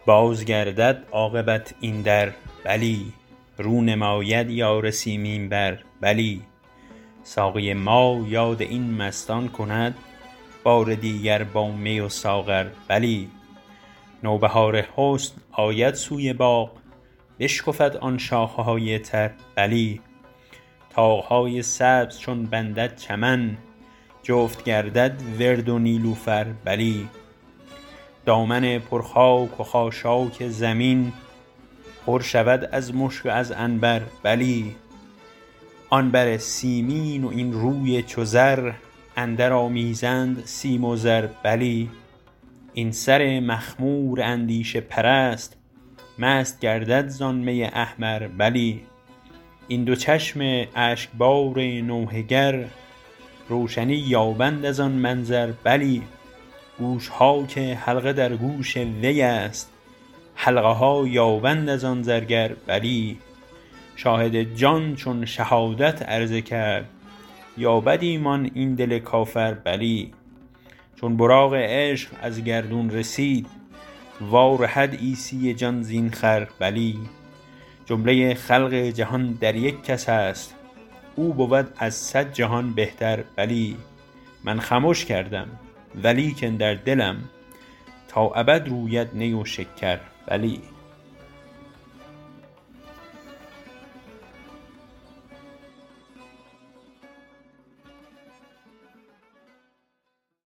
بازگردد عاقبت این در، بلی رو نماید یار سیمین بر، بلی ساقی ما یاد این مستان کند، بار دیگر با می و ساغر، بلی نوبهار حسن آید سوی باغ، بشکفد آن شاخهای تر، بلی طاقهای سبز چون بندد چمن، جفت گردد ورد و نیلوفر، بلی دامن پرخاک و خاشاک زمین، پر شود از مشک و از عنبر، بلی آن بر سیمین و این روی چو زر، اندر آمیزند سیم و زر، بلی این سر مخمور اندیشه پرست، مست گردد زان می احمر، بلی این دو چشم اشکبار نوحه گر، روشنی یابند از آن منظر، بلی گوشها که حلقه در گوش وی است، حلقه ها یابند از آن زرگر، بلی شاهد جان چون شهادت عرضه کرد، یابد ایمان این دل کافر، بلی چون براق عشق از گردون رسید، وا رهد عیسی جان زین خر، بلی جمله خلق جهان در یک کس است، او بود از 100 جهان بهتر، بلی من خمش کردم ولیکن در دلم، تا ابد روید نی و شکر، بلی